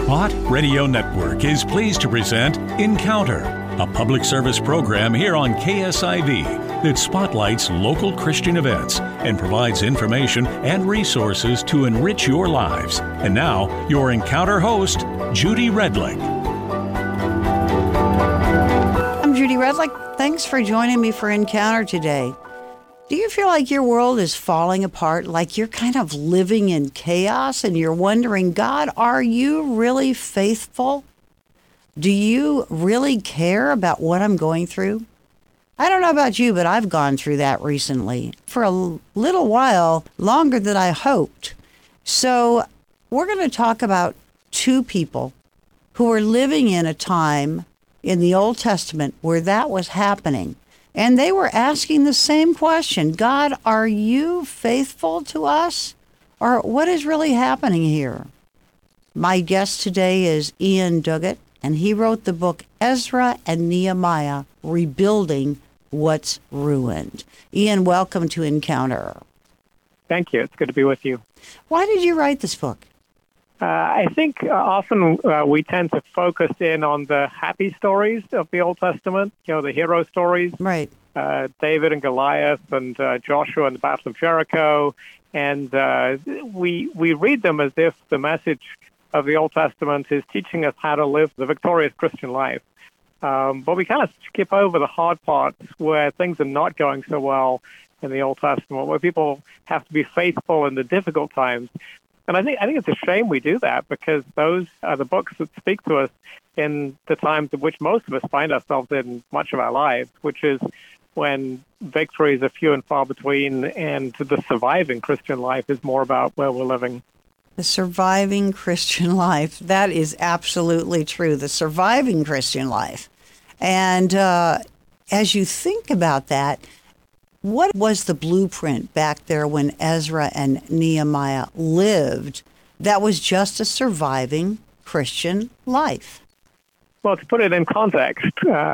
Hot Radio Network is pleased to present Encounter, a public service program here on KSIV that spotlights local Christian events and provides information and resources to enrich your lives. And now, your Encounter host, Judy Redlick. I'm Judy Redlick. Thanks for joining me for Encounter today. Do you feel like your world is falling apart, like you're kind of living in chaos and you're wondering, God, are you really faithful? Do you really care about what I'm going through? I don't know about you, but I've gone through that recently for a little while, longer than I hoped. So we're going to talk about two people who were living in a time in the Old Testament where that was happening. And they were asking the same question, God, are you faithful to us? Or what is really happening here? My guest today is Ian Duggett, and he wrote the book Ezra and Nehemiah, Rebuilding What's Ruined. Ian, welcome to Encounter. Thank you. It's good to be with you. Why did you write this book? I think often we tend to focus in on the happy stories of the Old Testament, the hero stories. Right. David and Goliath and Joshua and the Battle of Jericho. And we read them as if the message of the Old Testament is teaching us how to live the victorious Christian life. But we kind of skip over the hard parts where things are not going so well in the Old Testament, where people have to be faithful in the difficult times. And I think it's a shame we do that, because those are the books that speak to us in the times in which most of us find ourselves in much of our lives, which is when victories are few and far between, and the surviving Christian life is more about where we're living. The surviving Christian life. That is absolutely true. The surviving Christian life. And as you think about that, what was the blueprint back there when Ezra and Nehemiah lived that was just a surviving Christian life? Well, to put it in context,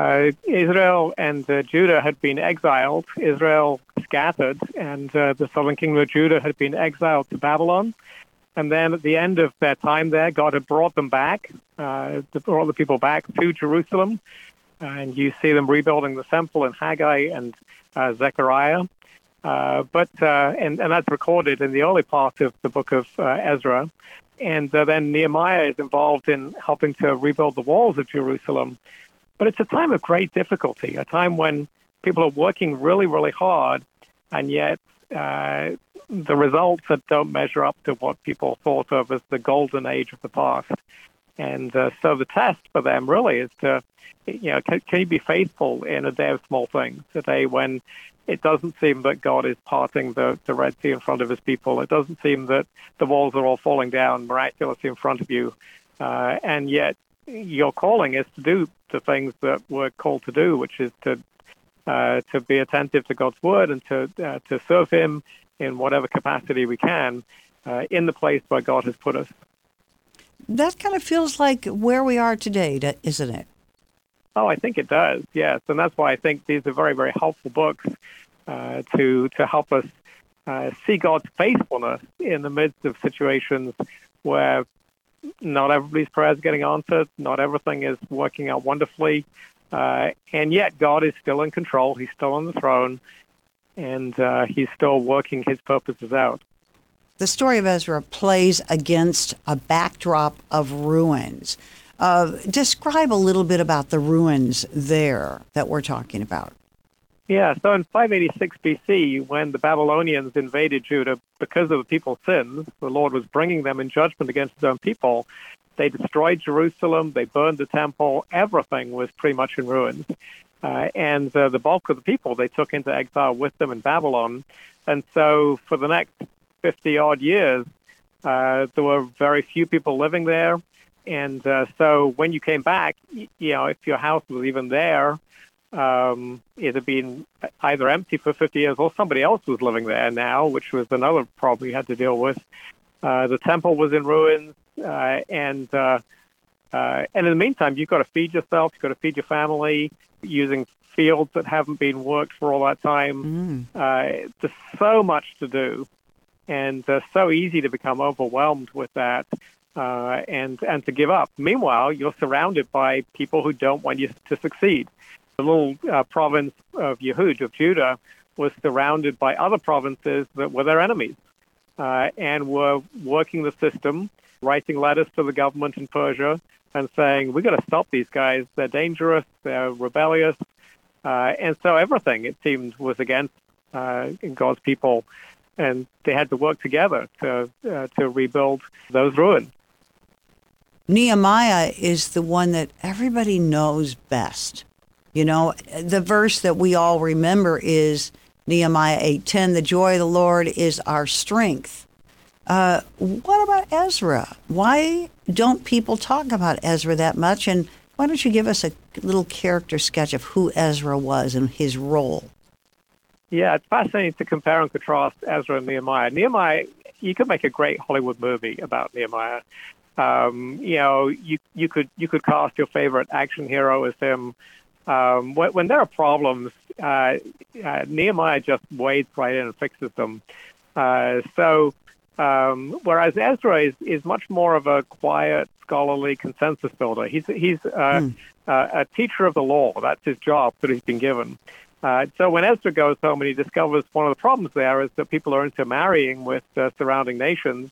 Israel and Judah had been exiled. Israel scattered, and the southern kingdom of Judah had been exiled to Babylon. And then at the end of their time there, God had brought them back, brought the people back to Jerusalem. And you see them rebuilding the temple in Haggai and Zechariah. And that's recorded in the early part of the book of Ezra. And then Nehemiah is involved in helping to rebuild the walls of Jerusalem. But it's a time of great difficulty, a time when people are working really, really hard, and yet the results that don't measure up to what people thought of as the golden age of the past. And so the test for them really is to, can you be faithful in a day of small things, a day when it doesn't seem that God is parting the Red Sea in front of his people. It doesn't seem that the walls are all falling down miraculously in front of you. And yet your calling is to do the things that we're called to do, which is to be attentive to God's word and to serve him in whatever capacity we can in the place where God has put us. That kind of feels like where we are today, isn't it? Oh, I think it does, yes. And that's why I think these are very, very helpful books to help us see God's faithfulness in the midst of situations where not everybody's prayers are getting answered, not everything is working out wonderfully, and yet God is still in control. He's still on the throne, and he's still working his purposes out. The story of Ezra plays against a backdrop of ruins. Describe a little bit about the ruins there that we're talking about. Yeah, so in 586 BC, when the Babylonians invaded Judah because of the people's sins, the Lord was bringing them in judgment against his own people. They destroyed Jerusalem, they burned the temple, everything was pretty much in ruins. And the bulk of the people they took into exile with them in Babylon. And so for the next 50-odd years, there were very few people living there. And so when you came back, if your house was even there, it had been either empty for 50 years or somebody else was living there now, which was another problem you had to deal with. The temple was in ruins, and in the meantime, you've got to feed yourself, you've got to feed your family using fields that haven't been worked for all that time. There's so much to do, and so easy to become overwhelmed with that. and to give up. Meanwhile, you're surrounded by people who don't want you to succeed. The little province of Yehud, of Judah, was surrounded by other provinces that were their enemies and were working the system, writing letters to the government in Persia and saying, we got to stop these guys. They're dangerous. They're rebellious. And so everything, it seemed, was against God's people. And they had to work together to rebuild those ruins. Nehemiah is the one that everybody knows best. You know, the verse that we all remember is Nehemiah 8:10, the joy of the Lord is our strength. What about Ezra? Why don't people talk about Ezra that much? And why don't you give us a little character sketch of who Ezra was and his role? Yeah, it's fascinating to compare and contrast Ezra and Nehemiah. Nehemiah, you could make a great Hollywood movie about Nehemiah. You know, you could cast your favorite action hero as him. When there are problems, Nehemiah just wades right in and fixes them. Whereas Ezra is much more of a quiet, scholarly consensus builder. He's a teacher of the law. That's his job that he's been given. So when Ezra goes home and he discovers one of the problems there is that people are intermarrying with surrounding nations,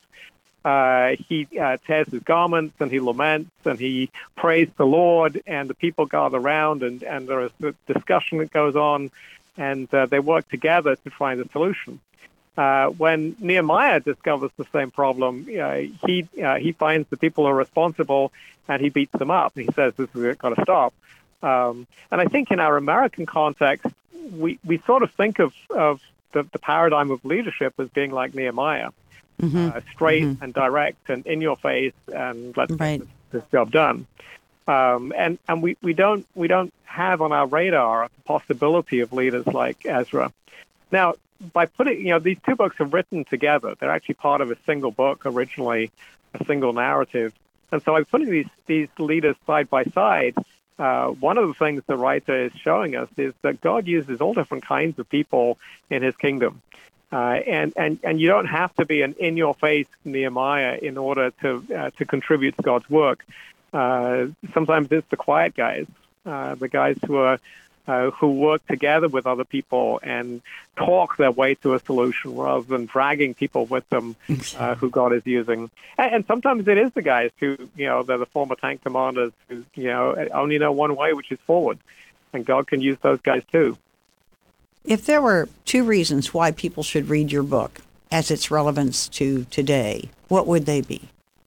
he tears his garments and he laments and he prays the Lord, and the people gather around and there is a discussion that goes on, and they work together to find a solution. When Nehemiah discovers the same problem, he finds the people are responsible and he beats them up. He says, this is got to stop. And I think in our American context, we sort of think of the paradigm of leadership as being like Nehemiah, straight and direct and in your face, and let's get this job done. And we don't have on our radar the possibility of leaders like Ezra. Now, by putting, these two books are written together. They're actually part of a single book originally, a single narrative. And so by putting these leaders side by side, one of the things the writer is showing us is that God uses all different kinds of people in his kingdom. And you don't have to be an in-your-face Nehemiah in order to contribute to God's work. Sometimes it's the quiet guys, the guys who work together with other people and talk their way to a solution rather than dragging people with them who God is using. And sometimes it is the guys who, they're the former tank commanders who, only know one way, which is forward. And God can use those guys too. If there were two reasons why people should read your book as its relevance to today, what would they be?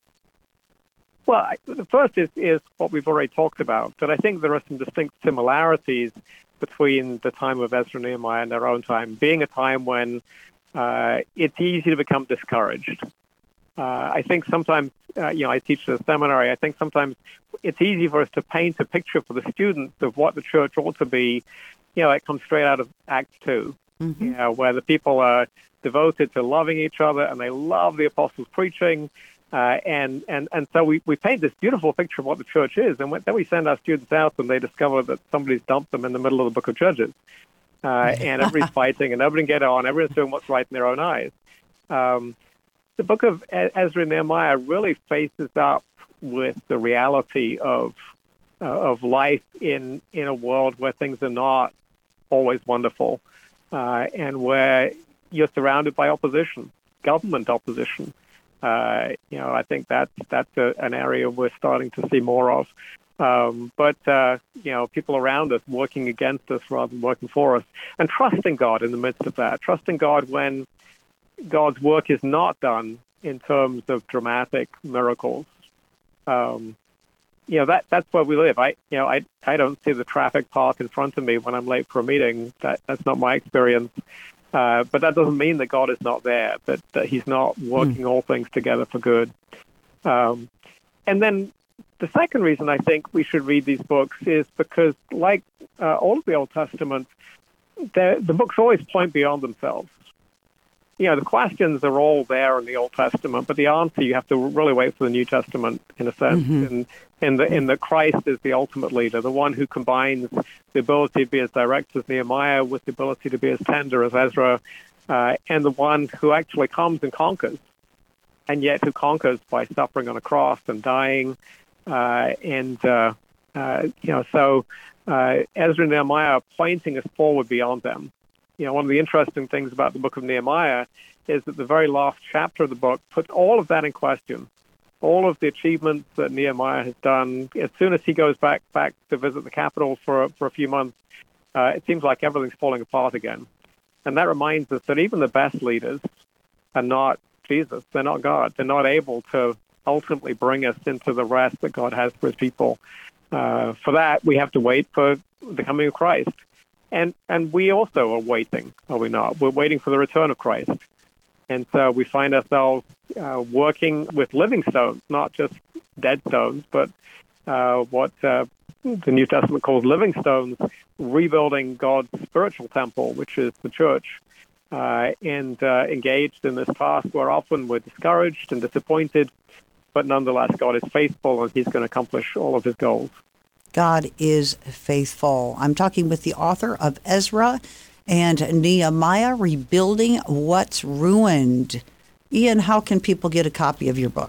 Well, the first is what we've already talked about, that I think there are some distinct similarities between the time of Ezra and Nehemiah and their own time, being a time when it's easy to become discouraged. I think sometimes, I teach at a seminary, I think sometimes it's easy for us to paint a picture for the students of what the church ought to be. It comes straight out of Acts 2, where the people are devoted to loving each other and they love the apostles' preaching. And so we paint this beautiful picture of what the church is, and then we send our students out and they discover that somebody's dumped them in the middle of the book of Judges. And everybody's fighting and nobody can get on. Everyone's doing what's right in their own eyes. The book of Ezra and Nehemiah really faces up with the reality of life in a world where things are not always wonderful, and where you're surrounded by opposition, government opposition. I think that's an area we're starting to see more of. But people around us working against us rather than working for us, and trusting God in the midst of that, trusting God when God's work is not done in terms of dramatic miracles. That's where we live. I don't see the traffic park in front of me when I'm late for a meeting. That's not my experience. But that doesn't mean that God is not there, that he's not working all things together for good. And then the second reason I think we should read these books is because, like all of the Old Testament, the books always point beyond themselves. The questions are all there in the Old Testament, but the answer you have to really wait for the New Testament, in a sense. In that Christ is the ultimate leader, the one who combines the ability to be as direct as Nehemiah with the ability to be as tender as Ezra, and the one who actually comes and conquers. and yet who conquers by suffering on a cross and dying. So Ezra and Nehemiah are pointing us forward beyond them. One of the interesting things about the book of Nehemiah is that the very last chapter of the book puts all of that in question. All of the achievements that Nehemiah has done, as soon as he goes back to visit the capital for a few months, it seems like everything's falling apart again. And that reminds us that even the best leaders are not Jesus. They're not God. They're not able to ultimately bring us into the rest that God has for his people. For that, we have to wait for the coming of Christ. And we also are waiting, are we not? We're waiting for the return of Christ. And so we find ourselves working with living stones, not just dead stones, but what the New Testament calls living stones, rebuilding God's spiritual temple, which is the church, and engaged in this task where often we're discouraged and disappointed, but nonetheless, God is faithful and he's going to accomplish all of his goals. God is faithful. I'm talking with the author of Ezra and Nehemiah, Rebuilding What's Ruined. Ian, how can people get a copy of your book?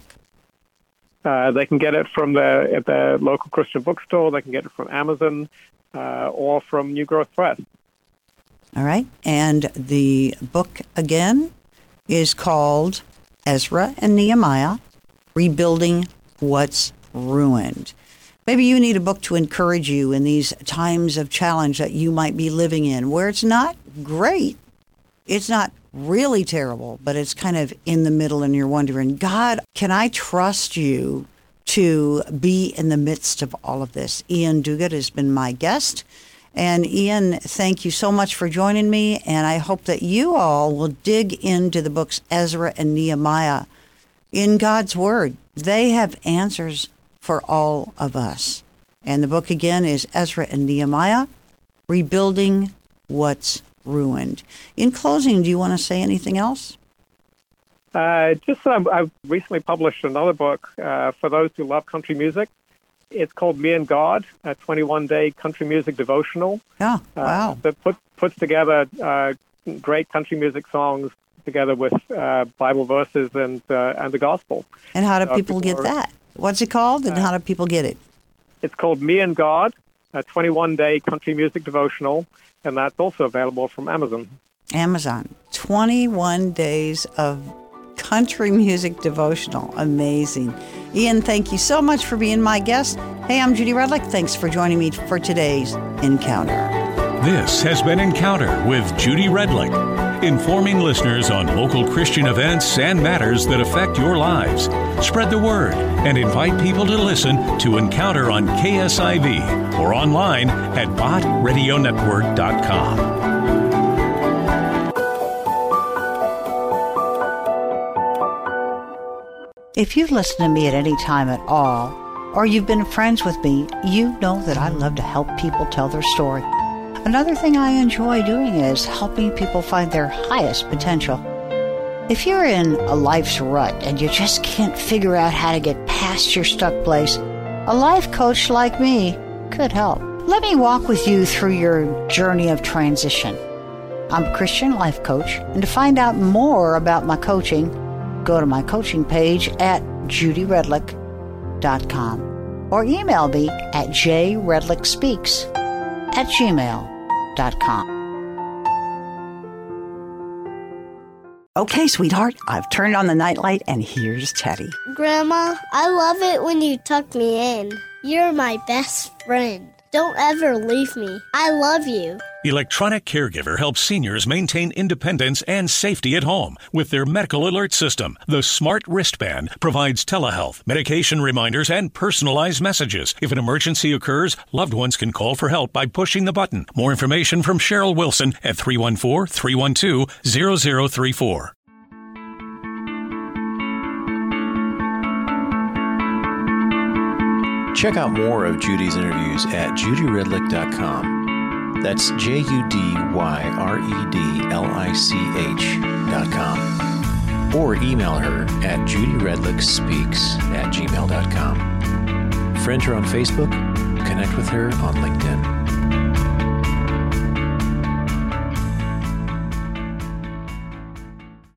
They can get it from at the local Christian bookstore. They can get it from Amazon or from New Growth Press. All right. And the book, again, is called Ezra and Nehemiah, Rebuilding What's Ruined. Maybe you need a book to encourage you in these times of challenge that you might be living in, where it's not great. It's not really terrible, but it's kind of in the middle, and you're wondering, God, can I trust you to be in the midst of all of this? Ian Duguid has been my guest. And Ian, thank you so much for joining me, and I hope that you all will dig into the books Ezra and Nehemiah. In God's Word, they have answers for all of us. And the book again is Ezra and Nehemiah, Rebuilding What's Ruined. In closing, do you want to say anything else? I've recently published another book for those who love country music. It's called Me and God, a 21-day country music devotional. Yeah, wow. That puts together great country music songs together with Bible verses and the gospel. And how do people get that? What's it called, and how do people get it? It's called Me and God, a 21-day country music devotional, and that's also available from Amazon. Amazon. 21 days of country music devotional. Amazing. Ian, thank you so much for being my guest. Hey, I'm Judy Redlick. Thanks for joining me for today's Encounter. This has been Encounter with Judy Redlick, informing listeners on local Christian events and matters that affect your lives. Spread the word and invite people to listen to Encounter on KSIV or online at botradionetwork.com. If you've listened to me at any time at all, or you've been friends with me, you know that I love to help people tell their story. Another thing I enjoy doing is helping people find their highest potential. If you're in a life's rut and you just can't figure out how to get past your stuck place, a life coach like me could help. Let me walk with you through your journey of transition. I'm a Christian life coach, and to find out more about my coaching, go to my coaching page at judyredlick.com or email me at jredlickspeaks@gmail.com. Okay, sweetheart, I've turned on the nightlight and here's Teddy. Grandma, I love it when you tuck me in. You're my best friend. Don't ever leave me. I love you. Electronic Caregiver helps seniors maintain independence and safety at home with their medical alert system. The Smart Wristband provides telehealth, medication reminders, and personalized messages. If an emergency occurs, loved ones can call for help by pushing the button. More information from Cheryl Wilson at 314-312-0034. Check out more of Judy's interviews at judyredlick.com. That's JUDYREDLICH.com. Or email her at judyredlickspeaks@gmail.com. Friend her on Facebook, connect with her on LinkedIn.